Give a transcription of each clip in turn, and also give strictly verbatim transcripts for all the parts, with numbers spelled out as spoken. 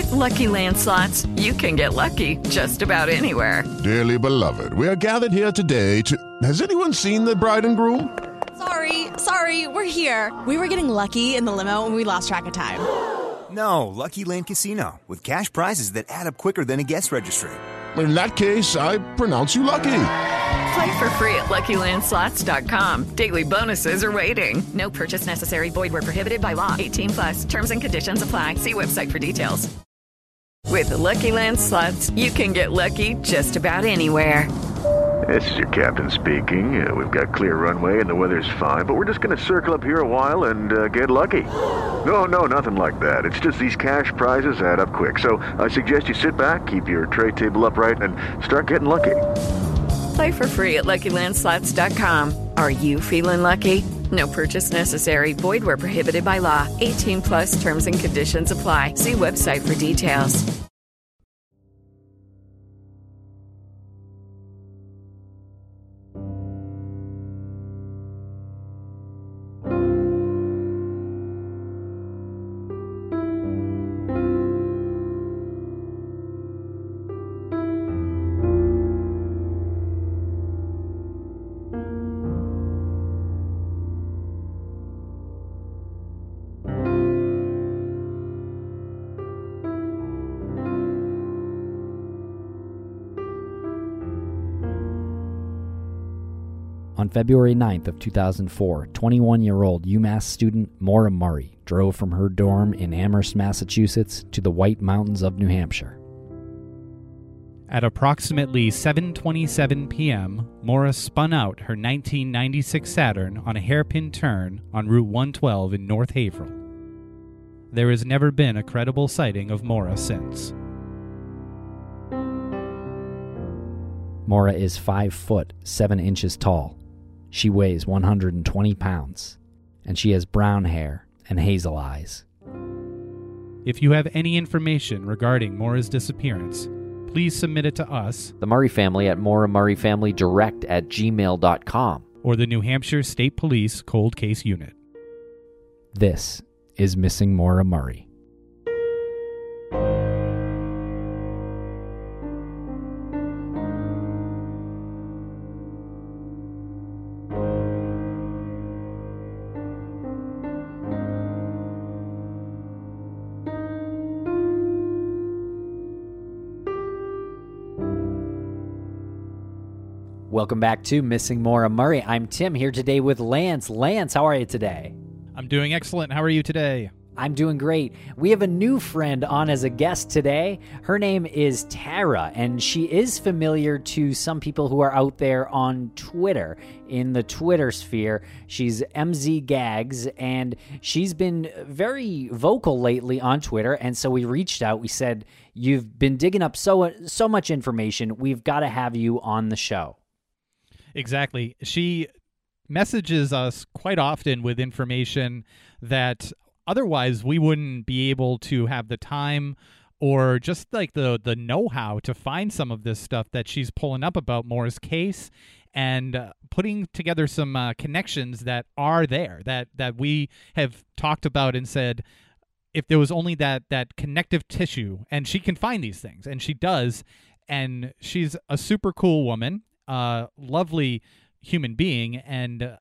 With Lucky Land Slots, you can get lucky just about anywhere. Dearly beloved, we are gathered here today to... Has anyone seen the bride and groom? Sorry, sorry, we're here. We were getting lucky in the limo and we lost track of time. No, Lucky Land Casino, with cash prizes that add up quicker than a guest registry. In that case, I pronounce you lucky. Play for free at Lucky Land Slots dot com. Daily bonuses are waiting. No purchase necessary. Void where prohibited by law. eighteen plus. Terms and conditions apply. See website for details. With Lucky Land Slots, you can get lucky just about anywhere. This is your captain speaking. Uh, we've got clear runway and the weather's fine, but we're just going to circle up here a while and uh, get lucky. No, no, nothing like that. It's just these cash prizes add up quick. So I suggest you sit back, keep your tray table upright, and start getting lucky. Play for free at Lucky Land Slots dot com. Are you feeling lucky? No purchase necessary. Void where prohibited by law. eighteen plus terms and conditions apply. See website for details. On February ninth of two thousand four, twenty-one-year-old UMass student Maura Murray drove from her dorm in Amherst, Massachusetts to the White Mountains of New Hampshire. At approximately seven twenty-seven p.m., Maura spun out her nineteen ninety-six Saturn on a hairpin turn on Route one twelve in North Haverhill. There has never been a credible sighting of Maura since. Maura is five foot seven inches tall. She weighs one hundred twenty pounds, and she has brown hair and hazel eyes. If you have any information regarding Maura's disappearance, please submit it to us, the Murray family, at Maura Murray Family Direct at gmail dot com, or the New Hampshire State Police Cold Case Unit. This is Missing Maura Murray. Welcome back to Missing Maura Murray. I'm Tim, here today with Lance. Lance, how are you today? I'm doing excellent. How are you today? I'm doing great. We have a new friend on as a guest today. Her name is Tara, and she is familiar to some people who are out there on Twitter, in the Twitter sphere. She's M Z Gags, and she's been very vocal lately on Twitter, and so we reached out. We said, you've been digging up so so much information. We've got to have you on the show. Exactly. She messages us quite often with information that otherwise we wouldn't be able to have the time or just like the the know-how to find some of this stuff that she's pulling up about Maura's case and uh, putting together some uh, connections that are there, that that we have talked about and said, if there was only that that connective tissue, and she can find these things, and she does, and she's a super cool woman. Uh, lovely human being, and uh,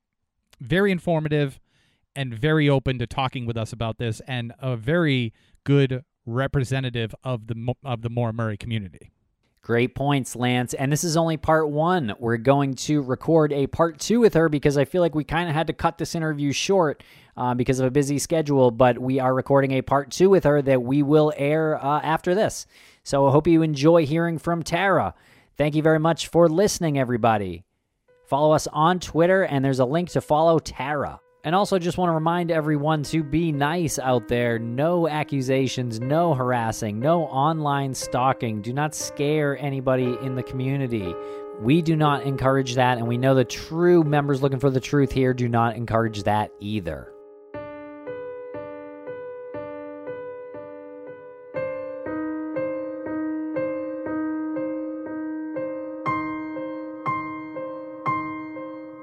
very informative and very open to talking with us about this, and a very good representative of the of the Maura Murray community. Great points, Lance. And this is only part one. We're going to record a part two with her because I feel like we kind of had to cut this interview short uh, because of a busy schedule, but we are recording a part two with her that we will air uh, after this. So I hope you enjoy hearing from Tara. Thank you very much for listening, everybody. Follow us on Twitter, and there's a link to follow Tara. And also just want to remind everyone to be nice out there. No accusations, no harassing, no online stalking. Do not scare anybody in the community. We do not encourage that, and we know the true members looking for the truth here do not encourage that either.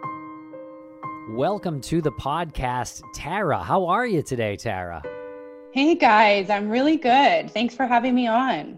Welcome to the podcast, Tara. How are you today, Tara? Hey guys, I'm really good. Thanks for having me on.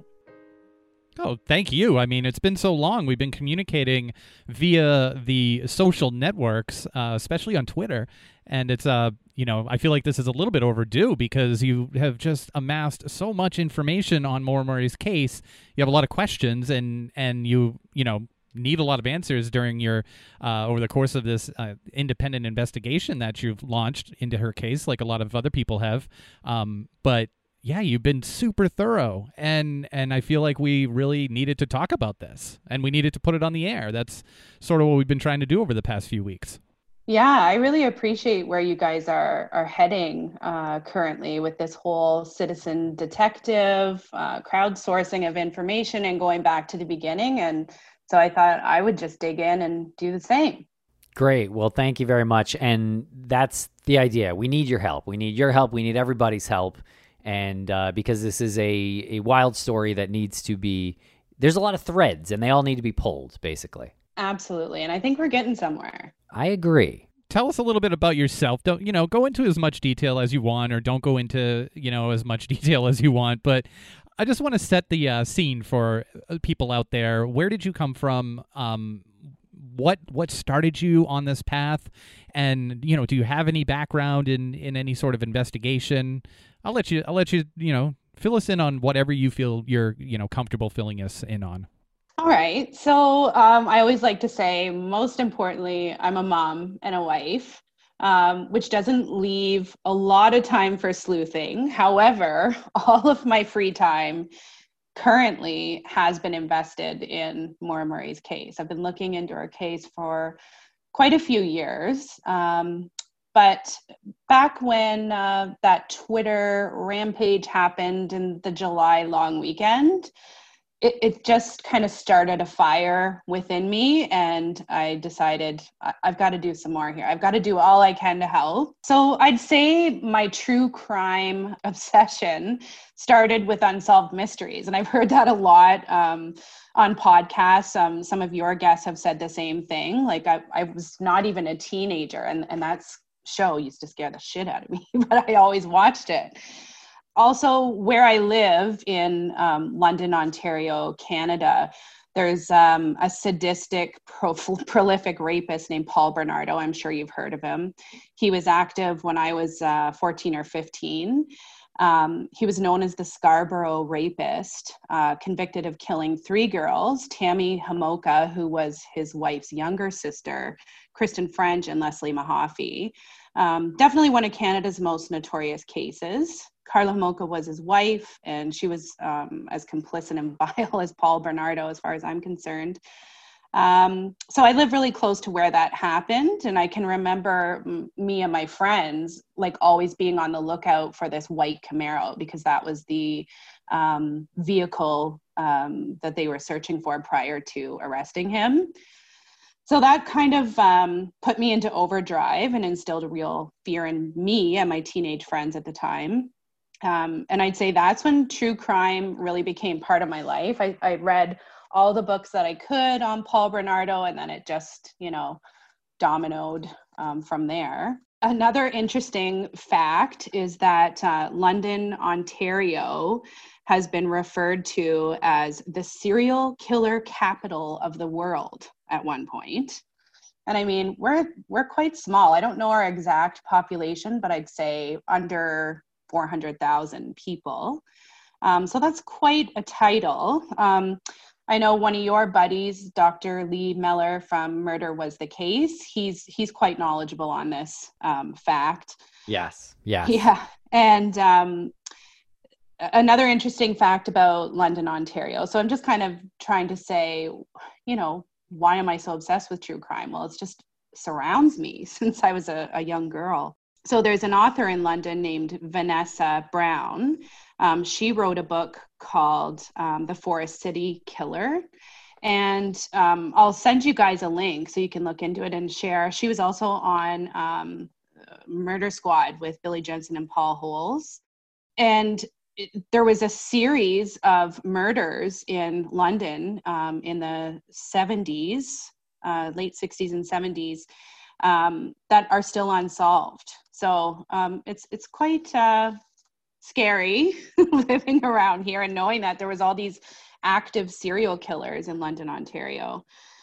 Oh, thank you. I mean, it's been so long. We've been communicating via the social networks, uh, especially on Twitter. And it's, uh, you know, I feel like this is a little bit overdue because you have just amassed so much information on Maura Murray's case. You have a lot of questions and, and you, you know, need a lot of answers during your, uh, over the course of this uh, independent investigation that you've launched into her case, like a lot of other people have. Um, but yeah, you've been super thorough, and and I feel like we really needed to talk about this, and we needed to put it on the air. That's sort of what we've been trying to do over the past few weeks. Yeah, I really appreciate where you guys are are heading uh, currently with this whole citizen detective, uh, crowdsourcing of information and going back to the beginning. And so I thought I would just dig in and do the same. Great. Well, thank you very much. And that's the idea. We need your help. We need your help. We need everybody's help. And uh, because this is a, a wild story that needs to be, there's a lot of threads and they all need to be pulled, basically. Absolutely. And I think we're getting somewhere. I agree. Tell us a little bit about yourself. Don't, you know, go into as much detail as you want, or don't go into, you know, as much detail as you want. But I just want to set the uh, scene for people out there. Where did you come from? Um, what what started you on this path? And, you know, do you have any background in, in any sort of investigation? I'll let you, I'll let you, you know, fill us in on whatever you feel you're, you know, comfortable filling us in on. All right. So um, I always like to say, most importantly, I'm a mom and a wife, um, which doesn't leave a lot of time for sleuthing. However, all of my free time currently has been invested in Maura Murray's case. I've been looking into her case for quite a few years. Um, But back when uh, that Twitter rampage happened in the July long weekend, it, it just kind of started a fire within me. And I decided I- I've got to do some more here. I've got to do all I can to help. So I'd say my true crime obsession started with unsolved mysteries. And I've heard that a lot um, on podcasts. Um, some of your guests have said the same thing. Like I, I was not even a teenager, and, and that's show used to scare the shit out of me, but I always watched it. Also, where I live in um, London, Ontario, Canada, there's um, a sadistic, pro- prolific rapist named Paul Bernardo. I'm sure you've heard of him. He was active when I was uh, fourteen or fifteen. Um, he was known as the Scarborough Rapist, uh, convicted of killing three girls, Tammy Homoka, who was his wife's younger sister, Kristen French, and Leslie Mahaffey. Um, definitely one of Canada's most notorious cases. Carla Homoka was his wife, and she was um, as complicit and vile as Paul Bernardo, as far as I'm concerned. Um, so I live really close to where that happened, and I can remember m- me and my friends like always being on the lookout for this white Camaro, because that was the um, vehicle um, that they were searching for prior to arresting him. So that kind of um, put me into overdrive and instilled a real fear in me and my teenage friends at the time. Um, and I'd say that's when true crime really became part of my life. I, I read all the books that I could on Paul Bernardo, and then it just, you know, dominoed um, from there. Another interesting fact is that uh, London, Ontario has been referred to as the serial killer capital of the world at one point. And I mean, we're we're quite small. I don't know our exact population, but I'd say under four hundred thousand people. Um, so that's quite a title. Um, I know one of your buddies, Doctor Lee Meller from Murder Was the Case. He's he's quite knowledgeable on this um, fact. Yes. Yes. Yeah. And um, another interesting fact about London, Ontario. So I'm just kind of trying to say, you know, why am I so obsessed with true crime? Well, it's just surrounds me since I was a, a young girl. So there's an author in London named Vanessa Brown. Um, she wrote a book called um, The Forest City Killer. And um, I'll send you guys a link so you can look into it and share. She was also on um, Murder Squad with Billy Jensen and Paul Holes. And it, there was a series of murders in London um, in the seventies, uh, late sixties and seventies, um, that are still unsolved. So um, it's it's quite uh, scary living around here and knowing that there was all these active serial killers in London, Ontario.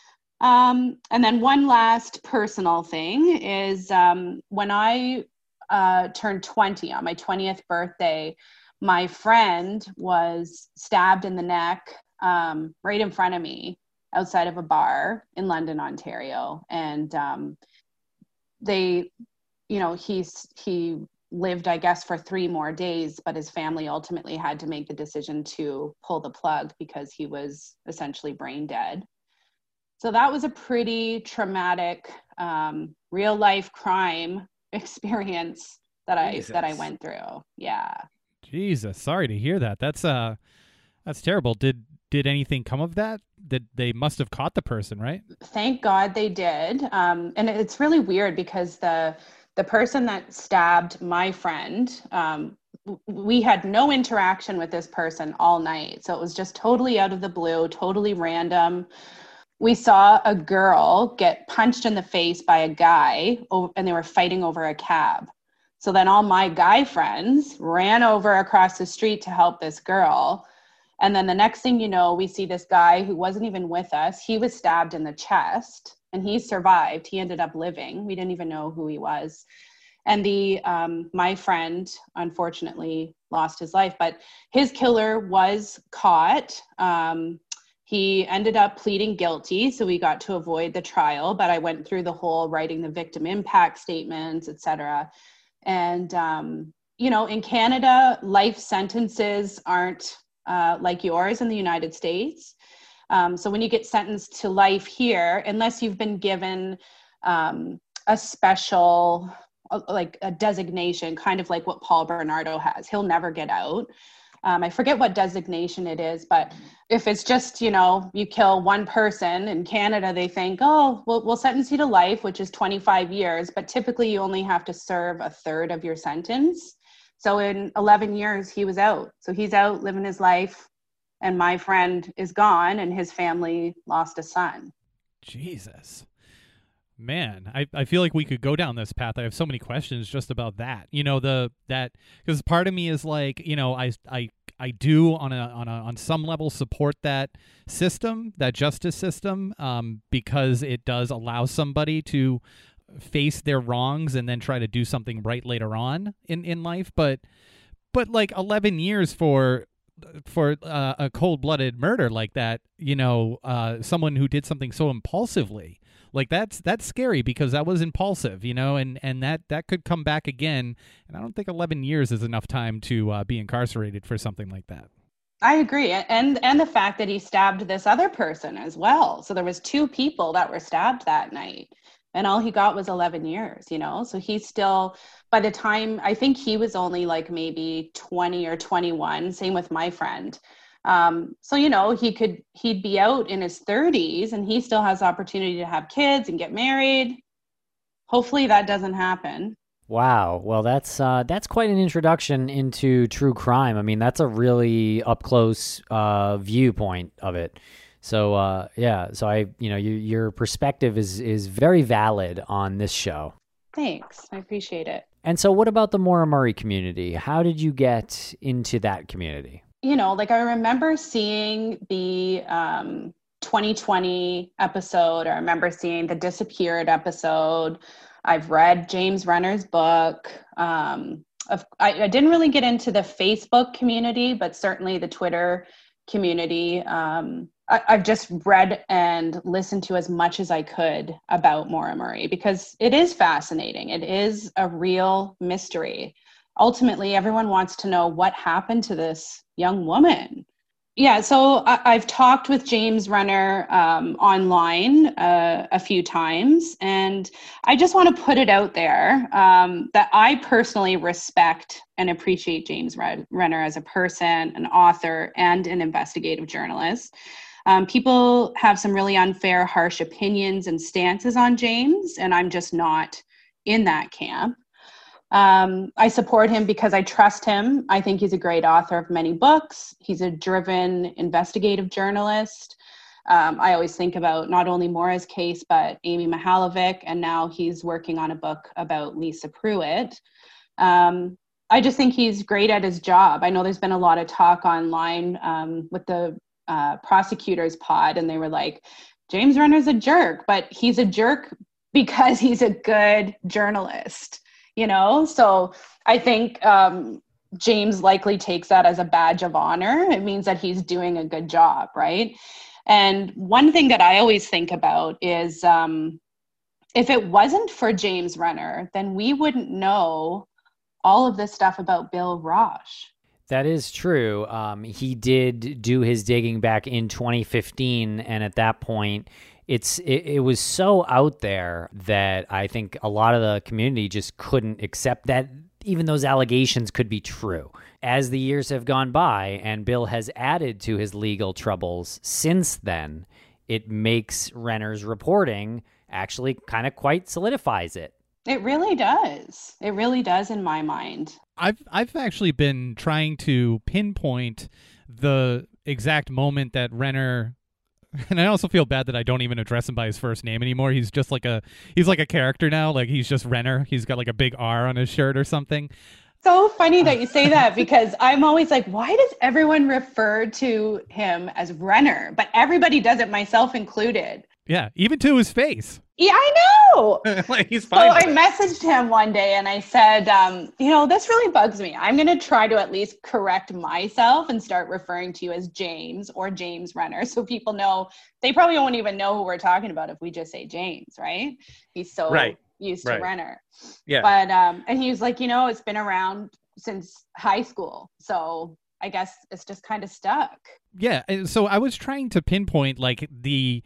Um, and then one last personal thing is um, when I uh, turned twenty, on my twentieth birthday, my friend was stabbed in the neck um, right in front of me outside of a bar in London, Ontario. And um, they, you know, he's, he lived, I guess, for three more days, but his family ultimately had to make the decision to pull the plug because he was essentially brain dead. So that was a pretty traumatic, um, real life crime experience that I, Jesus. that I went through. Yeah. Jesus, sorry to hear that. That's uh, that's terrible. Did did anything come of that? That they must have caught the person, right? Thank God they did. Um, and it's really weird because the the person that stabbed my friend, um, w- we had no interaction with this person all night. So it was just totally out of the blue, totally random. We saw a girl get punched in the face by a guy, and they were fighting over a cab. So then all my guy friends ran over across the street to help this girl. And then the next thing you know, we see this guy who wasn't even with us. He was stabbed in the chest and he survived. He ended up living. We didn't even know who he was. And the um, my friend, unfortunately, lost his life, but his killer was caught. Um, he ended up pleading guilty, so we got to avoid the trial, but I went through the whole writing the victim impact statements, et cetera. And, um, you know, in Canada, life sentences aren't uh, like yours in the United States. Um, so when you get sentenced to life here, unless you've been given um, a special, uh, like a designation, kind of like what Paul Bernardo has, he'll never get out. Um, I forget what designation it is, but if it's just, you know, you kill one person in Canada, they think, oh, we'll, we'll sentence you to life, which is twenty-five years, but typically you only have to serve a third of your sentence. So in eleven years, he was out. So he's out living his life, and my friend is gone, and his family lost a son. Jesus. Man, I, I feel like we could go down this path. I have so many questions just about that. You know, the that because part of me is like, you know, I I I do on a on a on some level support that system, that justice system, um, because it does allow somebody to face their wrongs and then try to do something right later on in, in life. But but like eleven years for for uh, a cold-blooded murder like that, you know, uh, someone who did something so impulsively. Like that's that's scary because that was impulsive, you know, and, and that, that could come back again. And I don't think eleven years is enough time to uh, be incarcerated for something like that. I agree. And and the fact that he stabbed this other person as well. So there was two people that were stabbed that night and all he got was eleven years, you know. So he's still, by the time, I think he was only like maybe twenty or twenty-one. Same with my friend. Um, so, you know, he could, he'd be out in his thirties and he still has the opportunity to have kids and get married. Hopefully that doesn't happen. Wow. Well, that's uh, that's quite an introduction into true crime. I mean, that's a really up close uh, viewpoint of it. So, uh, yeah. So I, you know, you, your perspective is is very valid on this show. Thanks. I appreciate it. And so, what about the Maura Murray community? How did you get into that community? You know, like I remember seeing the um, twenty twenty episode. I remember seeing the Disappeared episode. I've read James Renner's book. Um, of, I, I didn't really get into the Facebook community, but certainly the Twitter community. Um, I, I've just read and listened to as much as I could about Maura Murray because it is fascinating. It is a real mystery. Ultimately, everyone wants to know what happened to this young woman. Yeah, so I, I've talked with James Renner um, online uh, a few times, and I just want to put it out there um, that I personally respect and appreciate James Renner as a person, an author, and an investigative journalist. Um, people have some really unfair, harsh opinions and stances on James, and I'm just not in that camp. Um, I support him because I trust him. I think he's a great author of many books. He's a driven investigative journalist. Um, I always think about not only Maura's case, but Amy Mihalovic, and now he's working on a book about Lisa Pruitt. Um, I just think he's great at his job. I know there's been a lot of talk online um, with the uh, prosecutors pod, and they were like, James Renner's a jerk, but he's a jerk because he's a good journalist, you know? So I think um, James likely takes that as a badge of honor. It means that he's doing a good job, right? And one thing that I always think about is um, if it wasn't for James Renner, then we wouldn't know all of this stuff about Bill Rauch. That is true. Um, he did do his digging back in twenty fifteen, and at that point, it's it, it was so out there that I think a lot of the community just couldn't accept that even those allegations could be true. As the years have gone by and Bill has added to his legal troubles since then, it makes Renner's reporting actually kind of quite solidifies it. It really does. It really does in my mind. I've I've actually been trying to pinpoint the exact moment that Renner, and I also feel bad that I don't even address him by his first name anymore. He's just like a he's like a character now. Like he's just Renner. He's got like a big R on his shirt or something. So funny that you say that, because I'm always like, why does everyone refer to him as Renner? But everybody does it, myself included. Yeah, even to his face. Yeah, I know. Like he's so fine. I messaged him one day and I said, um, you know, this really bugs me. I'm going to try to at least correct myself and start referring to you as James or James Renner, so people know. They probably won't even know who we're talking about if we just say James, right? He's so right. used to right. Renner. Yeah. But um, and he was like, you know, it's been around since high school, so I guess it's just kind of stuck. Yeah. and So I was trying to pinpoint like the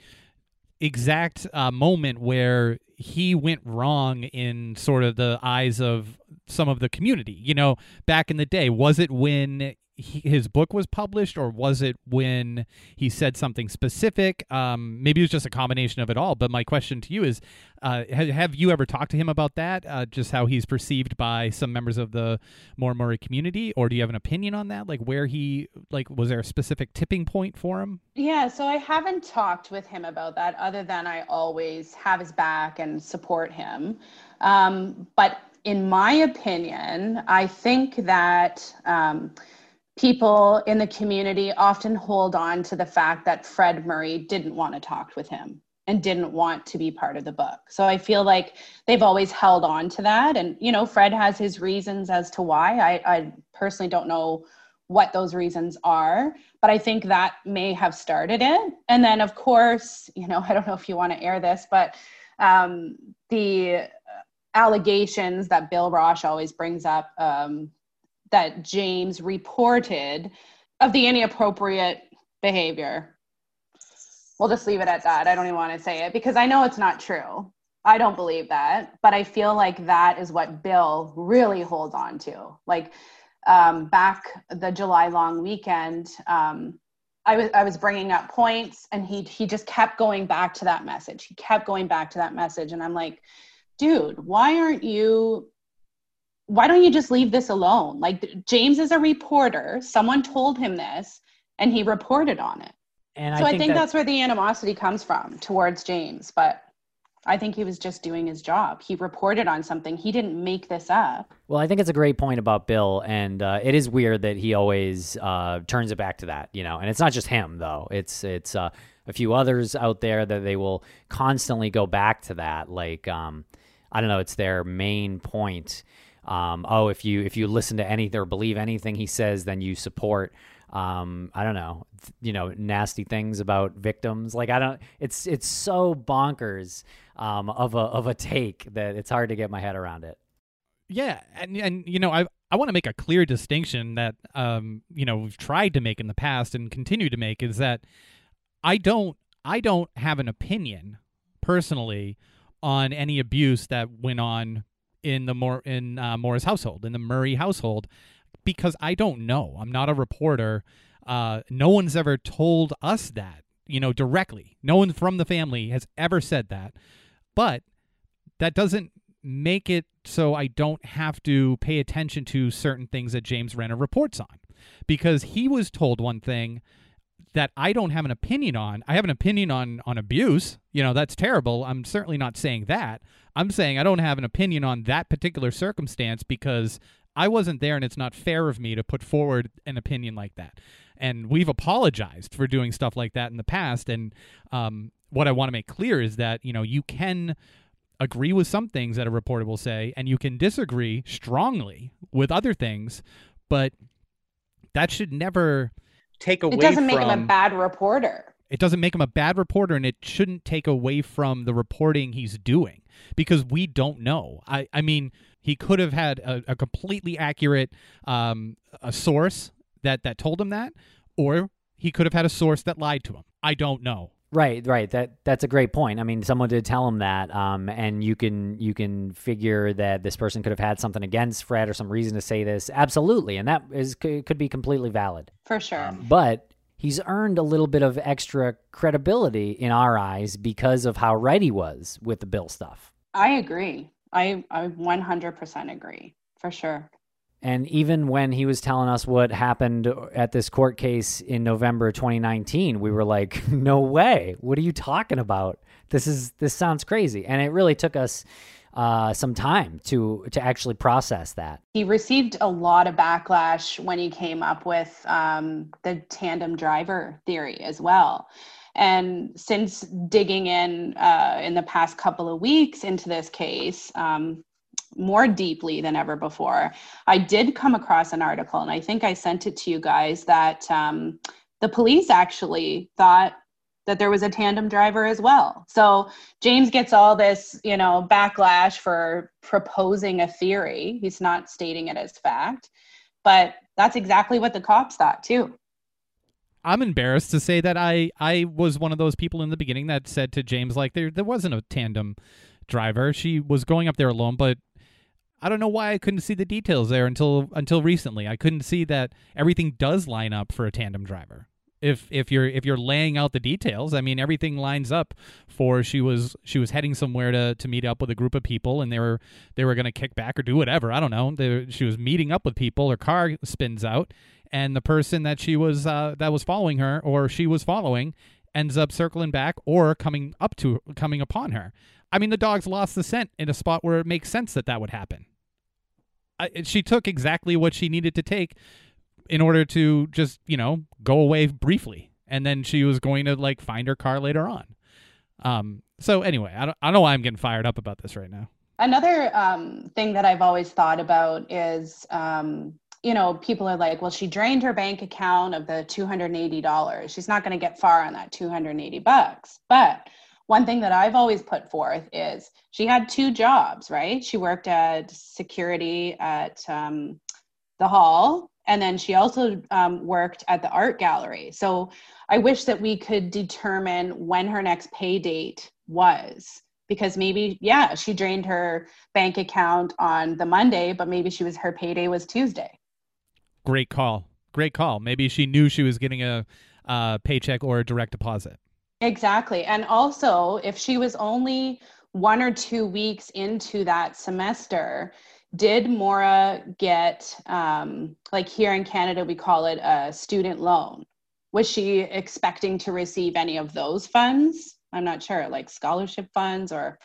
exact uh, moment where he went wrong in sort of the eyes of some of the community. You know, back in the day, was it when he, his book was published, or was it when he said something specific? Um, maybe it was just a combination of it all. But my question to you is, uh, have, have you ever talked to him about that? Uh, just how he's perceived by some members of the Maura Murray community, or do you have an opinion on that? Like where he, like, was there a specific tipping point for him? Yeah, so I haven't talked with him about that, other than I always have his back and support him. Um, but in my opinion, I think that um, people in the community often hold on to the fact that Fred Murray didn't want to talk with him and didn't want to be part of the book. So I feel like they've always held on to that. And, you know, Fred has his reasons as to why. I, I personally don't know what those reasons are, but I think that may have started it. And then, of course, you know, I don't know if you want to air this, but um, the allegations that Bill Rauch always brings up, um, that James reported of the inappropriate behavior. We'll just leave it at that. I don't even want to say it because I know it's not true. I don't believe that, but I feel like that is what Bill really holds on to. Like um, back the July long weekend, um, I was I was bringing up points, and he he just kept going back to that message. He kept going back to that message, and I'm like, dude, why aren't you? Why don't you just leave this alone? Like, James is a reporter. Someone told him this, and he reported on it. And so I I think, think that, that's where the animosity comes from towards James. But I think he was just doing his job. He reported on something. He didn't make this up. Well, I think it's a great point about Bill, and uh, it is weird that he always uh, turns it back to that, you know. And it's not just him, though. It's it's uh, a few others out there that they will constantly go back to that. Like, um, I don't know, it's their main point. Um, oh, if you if you listen to anything or believe anything he says, then you support, um, I don't know, th- you know, nasty things about victims. Like, I don't, it's it's so bonkers um, of a of a take that it's hard to get my head around it. Yeah, and and you know, I I want to make a clear distinction that um, you know, we've tried to make in the past and continue to make, is that I don't I don't have an opinion personally on any abuse that went on in the more in uh, Maura's household, in the Murray household, because I don't know. I'm not a reporter. Uh, no one's ever told us that, you know, directly. No one from the family has ever said that. But that doesn't make it so I don't have to pay attention to certain things that James Renner reports on, because he was told one thing that I don't have an opinion on. I have an opinion on on abuse. You know, that's terrible. I'm certainly not saying that. I'm saying I don't have an opinion on that particular circumstance because I wasn't there, and it's not fair of me to put forward an opinion like that. And we've apologized for doing stuff like that in the past. And um, what I want to make clear is that, you know, you can agree with some things that a reporter will say, and you can disagree strongly with other things, but that should never take away from... It doesn't make him a bad reporter. It doesn't make him a bad reporter, and it shouldn't take away from the reporting he's doing, because we don't know. I, I mean, he could have had a, a completely accurate um, a source that, that told him that, or he could have had a source that lied to him. I don't know. Right, right. That that's a great point. I mean, someone did tell him that, um, and you can you can figure that this person could have had something against Fred or some reason to say this. Absolutely, and that is could be completely valid. For sure. Um, but he's earned a little bit of extra credibility in our eyes because of how right he was with the Bill stuff. I agree. I I one hundred percent agree, for sure. And even when he was telling us what happened at this court case in November twenty nineteen, we were like, no way. What are you talking about? This is this sounds crazy. And it really took us uh, some time to to actually process that. He received a lot of backlash when he came up with um, the tandem driver theory as well. And since digging in uh, in the past couple of weeks into this case, um, more deeply than ever before, I did come across an article, and I think I sent it to you guys, that um, the police actually thought that there was a tandem driver as well. So James gets all this, you know, backlash for proposing a theory. He's not stating it as fact, but that's exactly what the cops thought too. I'm embarrassed to say that I, I was one of those people in the beginning that said to James, like, there there wasn't a tandem driver. She was going up there alone, but I don't know why I couldn't see the details there until until recently. I couldn't see that everything does line up for a tandem driver. If if you're if you're laying out the details, I mean, everything lines up for she was she was heading somewhere to, to meet up with a group of people, and they were they were going to kick back or do whatever. I don't know. They, she was meeting up with people. Her car spins out, and the person that she was uh, that was following her, or she was following, ends up circling back or coming up to coming upon her. I mean, the dogs lost the scent in a spot where it makes sense that that would happen. I, she took exactly what she needed to take in order to just, you know, go away briefly. And then she was going to, like, find her car later on. Um, so anyway, I don't, I don't know why I'm getting fired up about this right now. Another um, thing that I've always thought about is, um, you know, people are like, well, she drained her bank account of the two hundred eighty dollars. She's not going to get far on that two hundred eighty bucks. But one thing that I've always put forth is she had two jobs, right? She worked at security at um, the hall, and then she also um, worked at the art gallery. So I wish that we could determine when her next pay date was, because maybe, yeah, she drained her bank account on the Monday, but maybe she was her payday was Tuesday. Great call. Great call. Maybe she knew she was getting a uh, paycheck or a direct deposit. Exactly. And also, if she was only one or two weeks into that semester, did Maura get, um, like here in Canada, we call it a student loan? Was she expecting to receive any of those funds? I'm not sure, like scholarship funds or...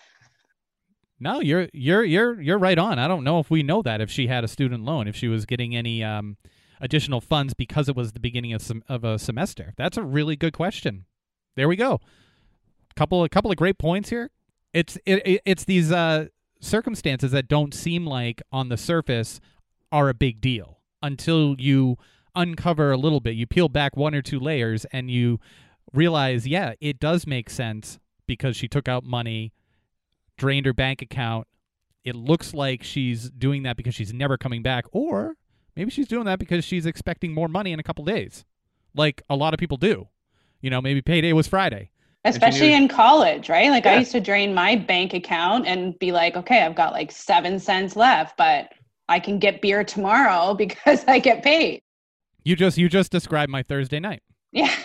No, you're you're you're you're right on. I don't know if we know that, if she had a student loan, if she was getting any um, additional funds because it was the beginning of some of a semester. That's a really good question. There we go. Couple a couple of great points here. It's it, it it's these uh, circumstances that don't seem like on the surface are a big deal until you uncover a little bit. You peel back one or two layers and you realize, yeah, it does make sense because she took out money, drained her bank account. It looks like she's doing that because she's never coming back, or maybe she's doing that because she's expecting more money in a couple days, like a lot of people do. You know, maybe payday was Friday. Especially knew... in college, right? Like yeah. I used to drain my bank account and be like, okay, I've got like seven cents left, but I can get beer tomorrow because I get paid. You just you just described my Thursday night. Yeah.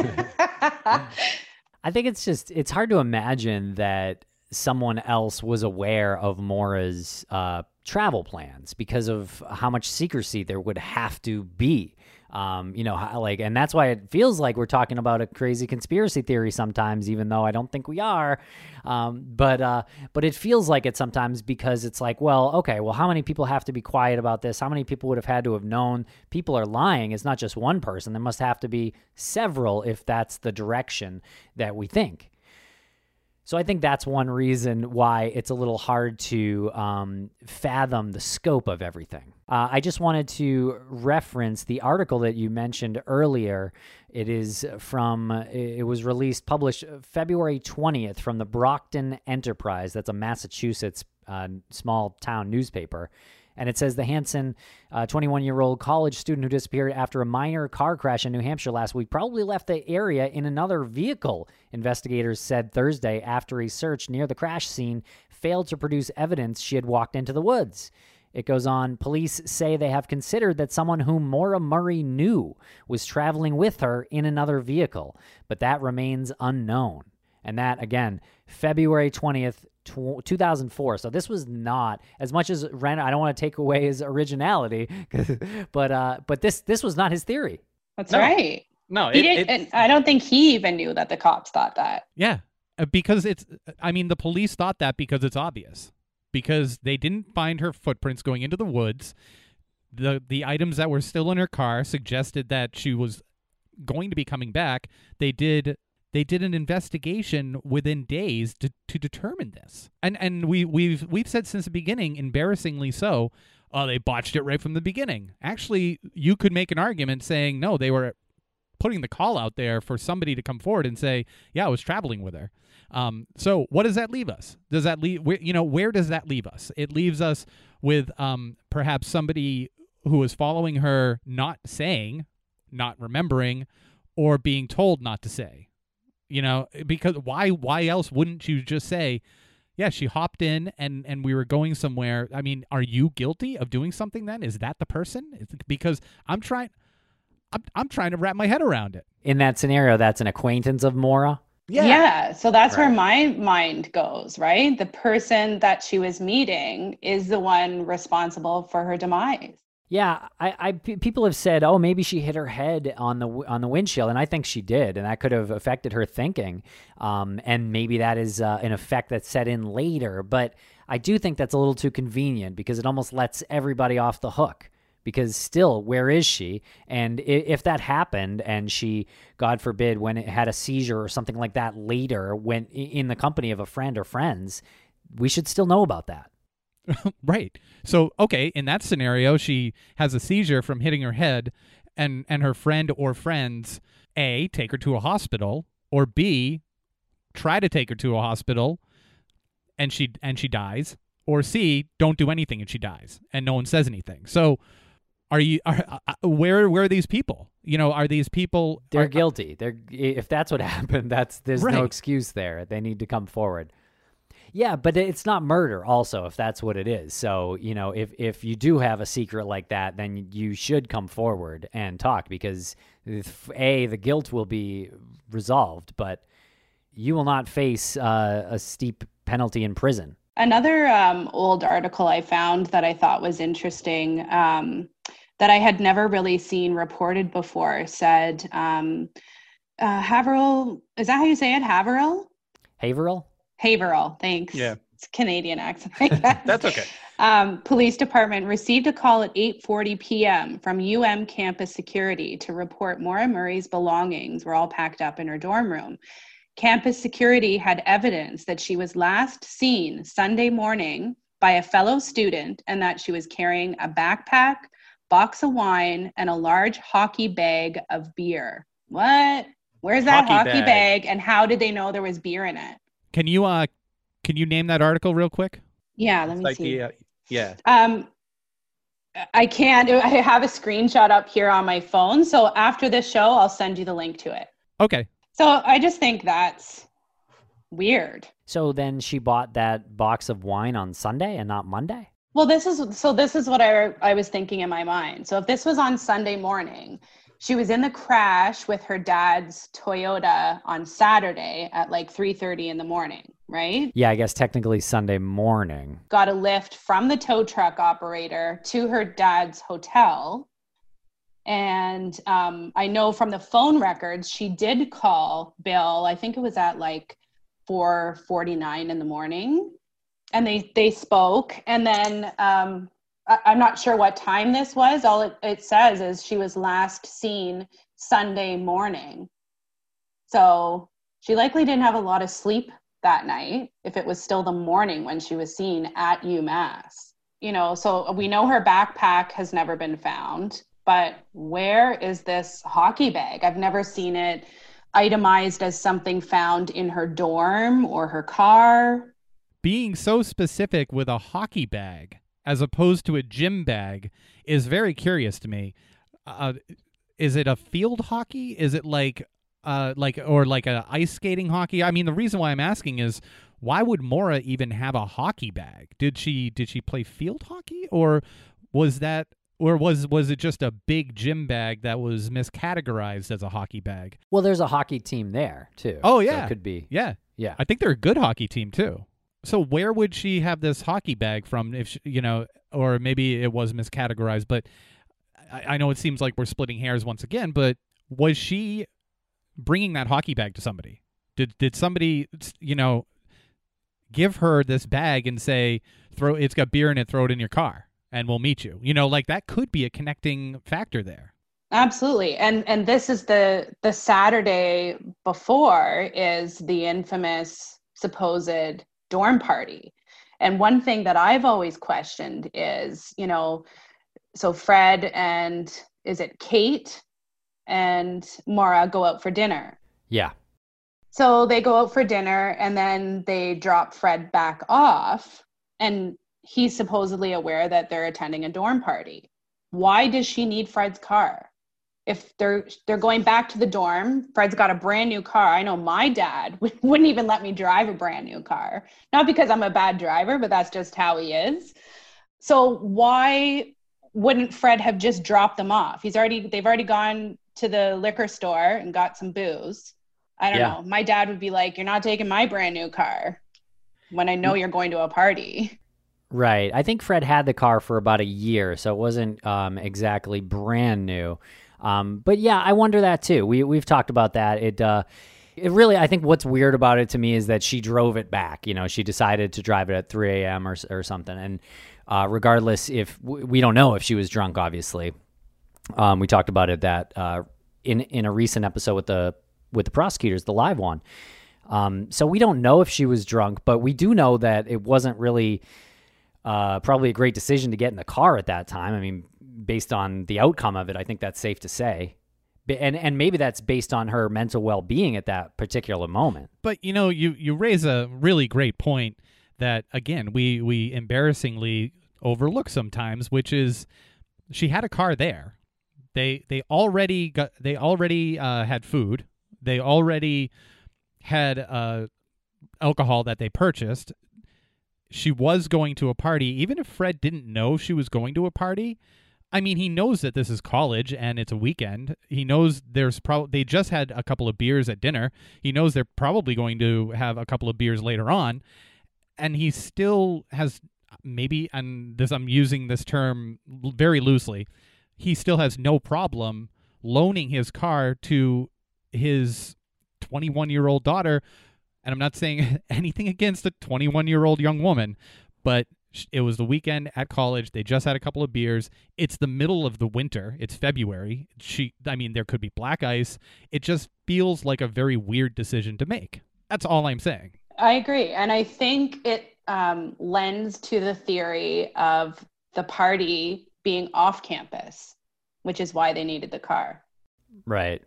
I think it's just, it's hard to imagine that someone else was aware of Maura's uh, travel plans because of how much secrecy there would have to be. Um, you know, how, like, and that's why it feels like we're talking about a crazy conspiracy theory sometimes, even though I don't think we are. Um, but, uh, but it feels like it sometimes because it's like, well, okay, well, how many people have to be quiet about this? How many people would have had to have known? People are lying. It's not just one person. There must have to be several if that's the direction that we think. So I think that's one reason why it's a little hard to um, fathom the scope of everything. Uh, I just wanted to reference the article that you mentioned earlier. It is from, it was released, published February twentieth from the Brockton Enterprise. That's a Massachusetts uh, small town newspaper. And it says the Hanson, uh, twenty-one-year-old college student who disappeared after a minor car crash in New Hampshire last week probably left the area in another vehicle, investigators said Thursday after a search near the crash scene failed to produce evidence she had walked into the woods. It goes on, police say they have considered that someone whom Maura Murray knew was traveling with her in another vehicle, but that remains unknown. And that, again, February twentieth, two thousand four. So this was not, as much as Ren, I don't want to take away his originality, but uh, but this this was not his theory. That's No. right. No, He it, didn't, it- and I don't think he even knew that the cops thought that. Yeah, uh, because it's, I mean, the police thought that because it's obvious. Because they didn't find her footprints going into the woods. The the items that were still in her car suggested that she was going to be coming back. They did they did an investigation within days to, to determine this. And and we we've we've said since the beginning, embarrassingly so, oh, they botched it right from the beginning. Actually, you could make an argument saying, no, they were putting the call out there for somebody to come forward and say, yeah, I was traveling with her. Um, so what does that leave us? Does that leave, where, you know, where does that leave us? It leaves us with um, perhaps somebody who is following her not saying, not remembering, or being told not to say. You know, because why why else wouldn't you just say, yeah, she hopped in and, and we were going somewhere. I mean, are you guilty of doing something then? Is that the person? It's because I'm trying I'm I'm trying to wrap my head around it. In that scenario, that's an acquaintance of Maura. Yeah. yeah so that's Right. where my mind goes, right? The person that she was meeting is the one responsible for her demise. Yeah, I, I p- people have said, oh, maybe she hit her head on the on the windshield, and I think she did, and that could have affected her thinking, um, and maybe that is uh, an effect that set in later. But I do think that's a little too convenient because it almost lets everybody off the hook. Because still, where is she? And if that happened, and she, God forbid, when it had a seizure or something like that later, when in the company of a friend or friends, we should still know about that. Right. So, okay, in that scenario, she has a seizure from hitting her head, and, and her friend or friends, A, take her to a hospital, or B, try to take her to a hospital, and she and she dies, or C, don't do anything and she dies, and no one says anything. So, are you are uh, where where are these people? You know, are these people? They're are, guilty. They're if that's what happened, that's there's no Right. excuse there. They need to come forward. Yeah, but it's not murder also, if that's what it is. So, you know, if, if you do have a secret like that, then you should come forward and talk because, if, A, the guilt will be resolved, but you will not face uh, a steep penalty in prison. Another um, old article I found that I thought was interesting, um, that I had never really seen reported before, said, um, uh, Haverhill, is that how you say it? Haverhill? Haverhill? Haverhill, thanks. Yeah. It's a Canadian accent, I guess. That's okay. Um, police department received a call at eight forty p.m. from U M campus security to report Maura Murray's belongings were all packed up in her dorm room. Campus security had evidence that she was last seen Sunday morning by a fellow student and that she was carrying a backpack, box of wine, and a large hockey bag of beer. What? Where's that Hockey hockey bag. bag, and how did they know there was beer in it? Can you uh can you name that article real quick? Yeah, let me Like see. the, uh, yeah. Um, I can't. I have a screenshot up here on my phone. So after this show, I'll send you the link to it. Okay. So I just think that's weird. So then she bought that box of wine on Sunday and not Monday? Well, this is so. This is what I I was thinking in my mind. So if this was on Sunday morning, she was in the crash with her dad's Toyota on Saturday at like three thirty in the morning, right? Yeah, I guess technically Sunday morning. Got a lift from the tow truck operator to her dad's hotel. And um, I know from the phone records, she did call Bill. I think it was at like four forty-nine in the morning. And they, they spoke. And then um, I, I'm not sure what time this was. All it, it says is she was last seen Sunday morning. So she likely didn't have a lot of sleep that night if it was still the morning when she was seen at UMass. You know, so we know her backpack has never been found. But where is this hockey bag? I've never seen it itemized as something found in her dorm or her car. Being so specific with a hockey bag as opposed to a gym bag is very curious to me. Uh, is it a field hockey? Is it like, uh, like, or like a ice skating hockey? I mean, the reason why I'm asking is, why would Maura even have a hockey bag? Did she did she play field hockey, or was that? Or was was it just a big gym bag that was miscategorized as a hockey bag? Well, there's a hockey team there, too. Oh, yeah. So it could be. Yeah. Yeah. I think they're a good hockey team, too. So where would she have this hockey bag from, if she, you know, or maybe it was miscategorized, but I, I know it seems like we're splitting hairs once again, but was she bringing that hockey bag to somebody? Did did somebody, you know, give her this bag and say, "Throw it's got beer in it, throw it in your car, and we'll meet you"? You know, like that could be a connecting factor there. Absolutely. And and this is the the Saturday before is the infamous supposed dorm party. And one thing that I've always questioned is, you know, so Fred and is it Kate and Maura go out for dinner. Yeah. So they go out for dinner and then they drop Fred back off, and he's supposedly aware that they're attending a dorm party. Why does she need Fred's car? If they're they're going back to the dorm, Fred's got a brand new car. I know my dad wouldn't even let me drive a brand new car. Not because I'm a bad driver, but that's just how he is. So why wouldn't Fred have just dropped them off? He's already they've already gone to the liquor store and got some booze. I don't yeah. know. My dad would be like, "You're not taking my brand new car when I know you're going to a party." Right. I think Fred had the car for about a year, so it wasn't um, exactly brand new. Um, but yeah, I wonder that too. We we've talked about that. It uh, it really, I think what's weird about it to me is that she drove it back. You know, she decided to drive it at three a.m. or or something. And uh, regardless, if we don't know if she was drunk, obviously, um, we talked about it that uh, in in a recent episode with the with the prosecutors, the live one. Um, so we don't know if she was drunk, but we do know that it wasn't really uh, probably a great decision to get in the car at that time. I mean, based on the outcome of it, I think that's safe to say. And and maybe that's based on her mental well-being at that particular moment. But, you know, you, you raise a really great point that, again, we, we embarrassingly overlook sometimes, which is she had a car there. They they already got they already uh, had food. They already had uh, alcohol that they purchased. She was going to a party. Even if Fred didn't know she was going to a party, I mean, he knows that this is college and it's a weekend. He knows there's probably they just had a couple of beers at dinner. He knows they're probably going to have a couple of beers later on, and he still has maybe, and this I'm using this term very loosely, he still has no problem loaning his car to his twenty-one-year-old daughter. And I'm not saying anything against a twenty-one-year-old young woman, but it was the weekend at college. They just had a couple of beers. It's the middle of the winter. It's February. She, I mean, there could be black ice. It just feels like a very weird decision to make. That's all I'm saying. I agree. And I think it um, lends to the theory of the party being off campus, which is why they needed the car. Right.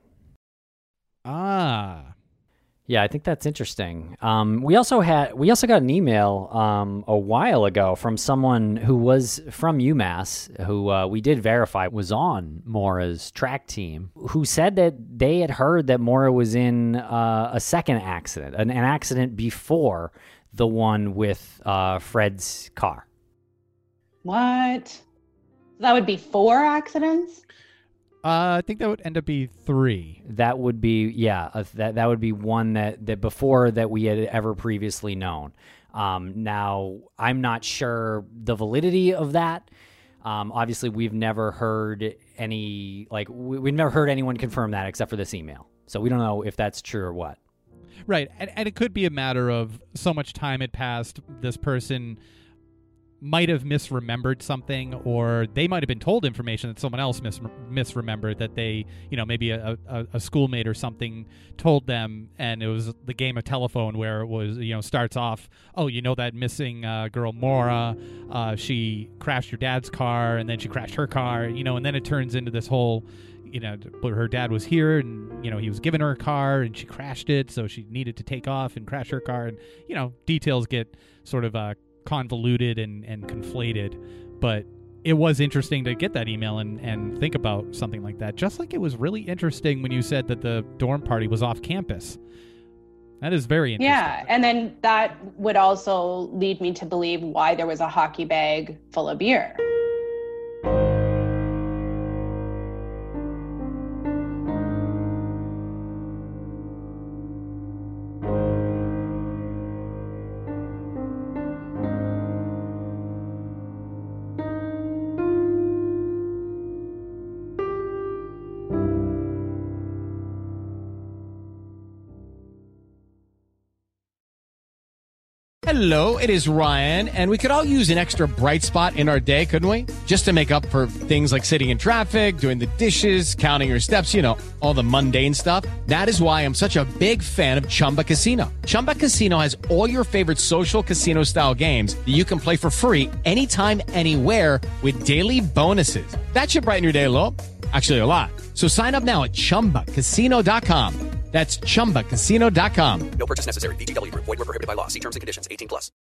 Ah. Yeah, I think that's interesting. Um, we also had we also got an email um, a while ago from someone who was from UMass, who uh, we did verify was on Maura's track team, who said that they had heard that Maura was in uh, a second accident, an, an accident before the one with uh, Fred's car. What? That would be four accidents? Uh, I think that would end up be three. That would be, yeah, uh, that that would be one that, that before that we had ever previously known. Um, now, I'm not sure the validity of that, Um, obviously, we've never heard any, like, we, we've never heard anyone confirm that except for this email. So we don't know if that's true or what. Right. And, and it could be a matter of so much time had passed, this person might have misremembered something, or they might have been told information that someone else mis- misremembered, that they, you know, maybe a, a, a schoolmate or something told them, and it was the game of telephone where it was, you know, starts off, oh, you know that missing uh, girl Maura, uh, she crashed your dad's car, and then she crashed her car, you know, and then it turns into this whole, you know, her dad was here, and, you know, he was giving her a car, and she crashed it, so she needed to take off and crash her car, and, you know, details get sort of uh, convoluted and, and conflated. But it was interesting to get that email and, and think about something like that. Just like it was really interesting when you said that the dorm party was off campus. That is very interesting. Yeah, and then that would also lead me to believe why there was a hockey bag full of beer. Hello, it is Ryan, and we could all use an extra bright spot in our day, couldn't we? Just to make up for things like sitting in traffic, doing the dishes, counting your steps, you know, all the mundane stuff. That is why I'm such a big fan of Chumba Casino. Chumba Casino has all your favorite social casino-style games that you can play for free anytime, anywhere with daily bonuses. That should brighten your day a little. Actually, a lot. So sign up now at chumba casino dot com. That's chumba casino dot com. No purchase necessary. V G W Group. Void where prohibited by law. See terms and conditions. eighteen plus.